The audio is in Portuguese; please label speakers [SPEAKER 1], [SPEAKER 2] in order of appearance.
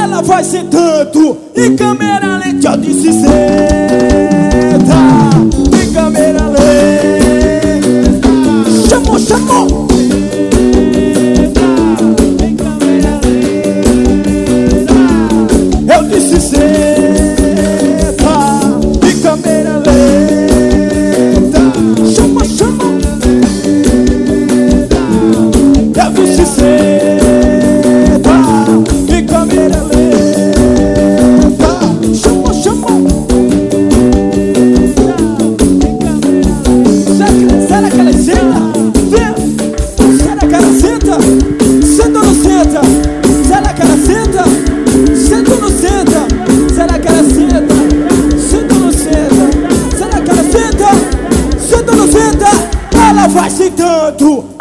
[SPEAKER 1] ela vai sentando. Em câmera lenta eu disse senta. Em câmera lenta. Chamou, chamou. Em câmera lenta. Eu disse senta. Em câmera lenta. Chamou, chamou. Eu disse senta. Em câmera lenta. Chamou, chamou. Será que ela senta? Será que ela senta? Senta ou não senta? Será que ela senta? Senta ou não senta? Será que ela senta? Senta ou não senta? Será que ela senta? Senta ou não senta? Ela vai sentando.